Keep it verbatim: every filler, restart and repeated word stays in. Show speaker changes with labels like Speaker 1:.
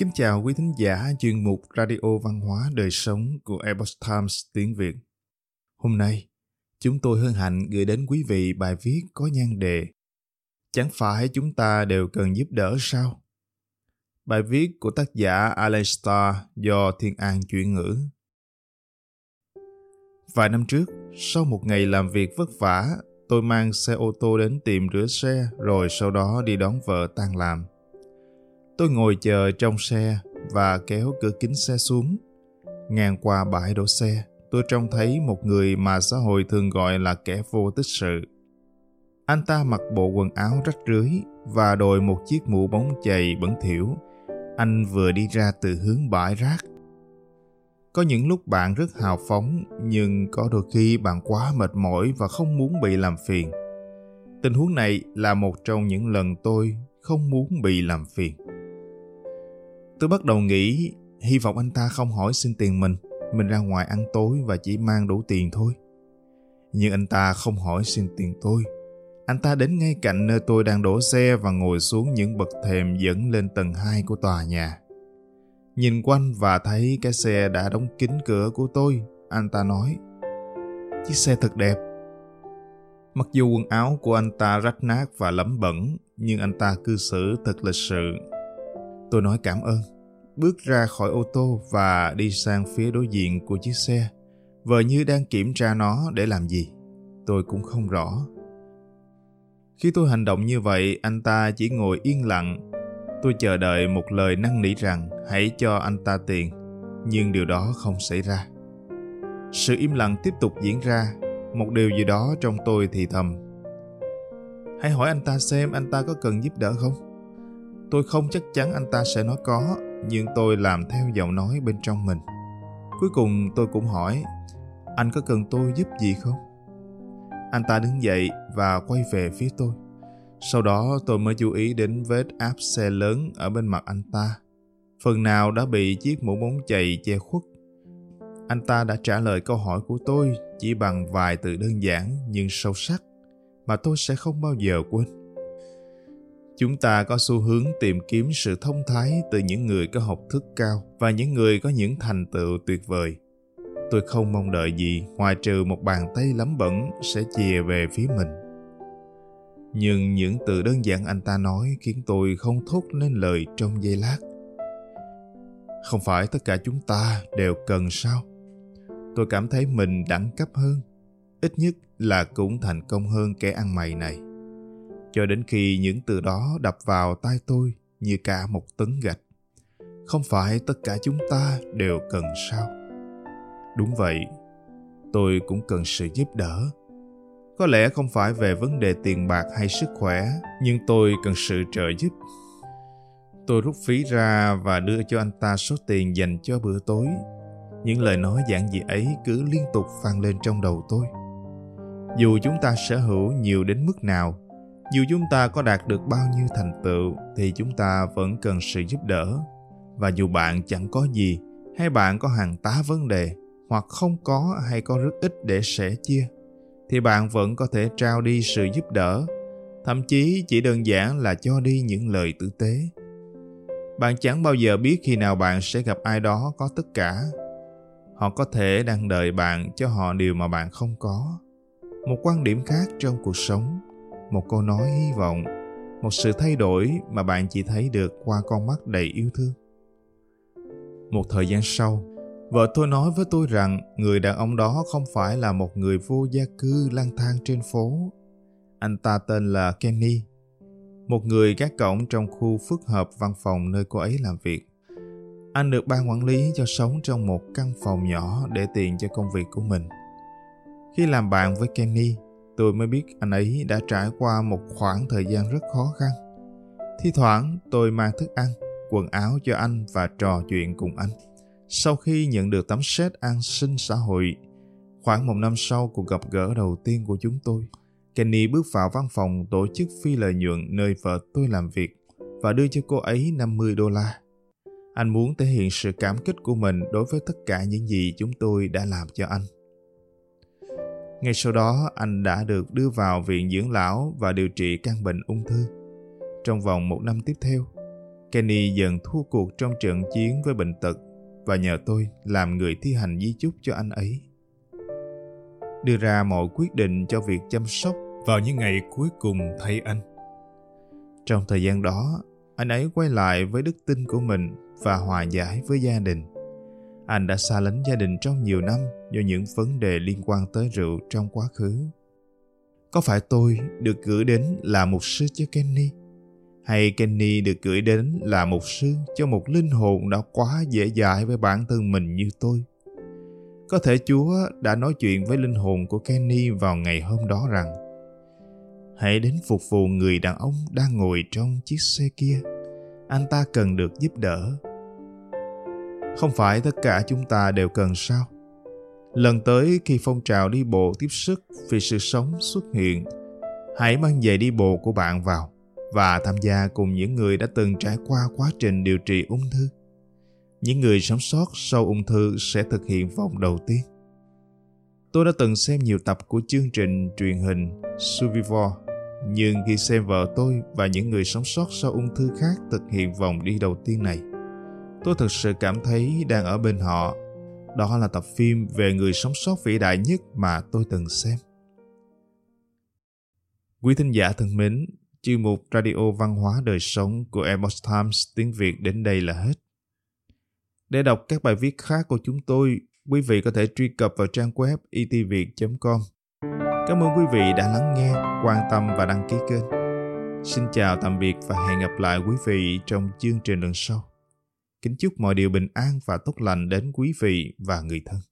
Speaker 1: Kính chào quý thính giả chuyên mục Radio Văn hóa Đời Sống của Epoch Times tiếng Việt. Hôm nay, chúng tôi hân hạnh gửi đến quý vị bài viết có nhan đề Chẳng phải chúng ta đều cần giúp đỡ sao? Bài viết của tác giả Alan Starr do Thiên An chuyển ngữ. Vài năm trước, sau một ngày làm việc vất vả, tôi mang xe ô tô đến tiệm rửa xe rồi sau đó đi đón vợ tan làm. Tôi ngồi chờ trong xe và kéo cửa kính xe xuống. Ngang qua bãi đỗ xe, tôi trông thấy một người mà xã hội thường gọi là kẻ vô tích sự. Anh ta mặc bộ quần áo rách rưới và đội một chiếc mũ bóng chày bẩn thỉu. Anh vừa đi ra từ hướng bãi rác. Có những lúc bạn rất hào phóng, nhưng có đôi khi bạn quá mệt mỏi và không muốn bị làm phiền. Tình huống này là một trong những lần tôi không muốn bị làm phiền. Tôi bắt đầu nghĩ, hy vọng anh ta không hỏi xin tiền mình, mình ra ngoài ăn tối và chỉ mang đủ tiền thôi. Nhưng anh ta không hỏi xin tiền tôi. Anh ta đến ngay cạnh nơi tôi đang đổ xe và ngồi xuống những bậc thềm dẫn lên tầng hai của tòa nhà. Nhìn quanh và thấy cái xe đã đóng kín cửa của tôi, anh ta nói, chiếc xe thật đẹp. Mặc dù quần áo của anh ta rách nát và lấm bẩn, nhưng anh ta cư xử thật lịch sự. Tôi nói cảm ơn, bước ra khỏi ô tô và đi sang phía đối diện của chiếc xe, vờ như đang kiểm tra nó để làm gì. Tôi cũng không rõ. Khi tôi hành động như vậy, anh ta chỉ ngồi yên lặng. Tôi chờ đợi một lời năn nỉ rằng hãy cho anh ta tiền, nhưng điều đó không xảy ra. Sự im lặng tiếp tục diễn ra, một điều gì đó trong tôi thì thầm. Hãy hỏi anh ta xem anh ta có cần giúp đỡ không? Tôi không chắc chắn anh ta sẽ nói có, nhưng tôi làm theo giọng nói bên trong mình. Cuối cùng tôi cũng hỏi, anh có cần tôi giúp gì không? Anh ta đứng dậy và quay về phía tôi. Sau đó tôi mới chú ý đến vết áp xe lớn ở bên mặt anh ta. Phần nào đã bị chiếc mũ bóng chày che khuất. Anh ta đã trả lời câu hỏi của tôi chỉ bằng vài từ đơn giản nhưng sâu sắc mà tôi sẽ không bao giờ quên. Chúng ta có xu hướng tìm kiếm sự thông thái từ những người có học thức cao và những người có những thành tựu tuyệt vời. Tôi không mong đợi gì ngoài trừ một bàn tay lấm bẩn sẽ chìa về phía mình. Nhưng những từ đơn giản anh ta nói khiến tôi không thốt nên lời trong giây lát. Không phải tất cả chúng ta đều cần sao? Tôi cảm thấy mình đẳng cấp hơn, ít nhất là cũng thành công hơn kẻ ăn mày này. Cho đến khi những từ đó đập vào tai tôi như cả một tấn gạch. Không phải tất cả chúng ta đều cần sao? Đúng vậy, tôi cũng cần sự giúp đỡ. Có lẽ không phải về vấn đề tiền bạc hay sức khỏe, nhưng tôi cần sự trợ giúp. Tôi rút ví ra và đưa cho anh ta số tiền dành cho bữa tối. Những lời nói giản dị ấy cứ liên tục vang lên trong đầu tôi. Dù chúng ta sở hữu nhiều đến mức nào, dù chúng ta có đạt được bao nhiêu thành tựu, thì chúng ta vẫn cần sự giúp đỡ. Và dù bạn chẳng có gì, hay bạn có hàng tá vấn đề, hoặc không có hay có rất ít để sẻ chia, thì bạn vẫn có thể trao đi sự giúp đỡ, thậm chí chỉ đơn giản là cho đi những lời tử tế. Bạn chẳng bao giờ biết khi nào bạn sẽ gặp ai đó có tất cả. Họ có thể đang đợi bạn cho họ điều mà bạn không có. Một quan điểm khác trong cuộc sống, một câu nói hy vọng, một sự thay đổi mà bạn chỉ thấy được qua con mắt đầy yêu thương. Một thời gian sau, vợ tôi nói với tôi rằng người đàn ông đó không phải là một người vô gia cư lang thang trên phố. Anh ta tên là Kenny, một người gác cổng trong khu phức hợp văn phòng nơi cô ấy làm việc. Anh được ban quản lý cho sống trong một căn phòng nhỏ để tiền cho công việc của mình. Khi làm bạn với Kenny, tôi mới biết anh ấy đã trải qua một khoảng thời gian rất khó khăn. Thi thoảng tôi mang thức ăn, quần áo cho anh và trò chuyện cùng anh. Sau khi nhận được tấm séc an sinh xã hội, khoảng một năm sau cuộc gặp gỡ đầu tiên của chúng tôi, Kenny bước vào văn phòng tổ chức phi lợi nhuận nơi vợ tôi làm việc và đưa cho cô ấy năm mươi đô la. Anh muốn thể hiện sự cảm kích của mình đối với tất cả những gì chúng tôi đã làm cho anh. Ngay sau đó, anh đã được đưa vào viện dưỡng lão và điều trị căn bệnh ung thư. Trong vòng một năm tiếp theo, Kenny dần thua cuộc trong trận chiến với bệnh tật và nhờ tôi làm người thi hành di chúc cho anh ấy. Đưa ra mọi quyết định cho việc chăm sóc vào những ngày cuối cùng thay anh. Trong thời gian đó, anh ấy quay lại với đức tin của mình và hòa giải với gia đình. Anh đã xa lánh gia đình trong nhiều năm do những vấn đề liên quan tới rượu trong quá khứ. Có phải tôi được gửi đến là mục sư cho Kenny? Hay Kenny được gửi đến là mục sư cho một linh hồn đã quá dễ dãi với bản thân mình như tôi? Có thể Chúa đã nói chuyện với linh hồn của Kenny vào ngày hôm đó rằng: hãy đến phục vụ người đàn ông đang ngồi trong chiếc xe kia. Anh ta cần được giúp đỡ. Không phải tất cả chúng ta đều cần sao? Lần tới khi phong trào đi bộ tiếp sức vì sự sống xuất hiện, hãy mang giày đi bộ của bạn vào và tham gia cùng những người đã từng trải qua quá trình điều trị ung thư. Những người sống sót sau ung thư sẽ thực hiện vòng đầu tiên. Tôi đã từng xem nhiều tập của chương trình truyền hình Survivor, nhưng khi xem vợ tôi và những người sống sót sau ung thư khác thực hiện vòng đi đầu tiên này, tôi thực sự cảm thấy đang ở bên họ. Đó là tập phim về người sống sót vĩ đại nhất mà tôi từng xem. Quý thính giả thân mến, chuyên mục Radio Văn hóa Đời Sống của Epoch Times tiếng Việt đến đây là hết. Để đọc các bài viết khác của chúng tôi, quý vị có thể truy cập vào trang web e t viet chấm com. Cảm ơn quý vị đã lắng nghe, quan tâm và đăng ký kênh. Xin chào tạm biệt và hẹn gặp lại quý vị trong chương trình lần sau. Kính chúc mọi điều bình an và tốt lành đến quý vị và người thân.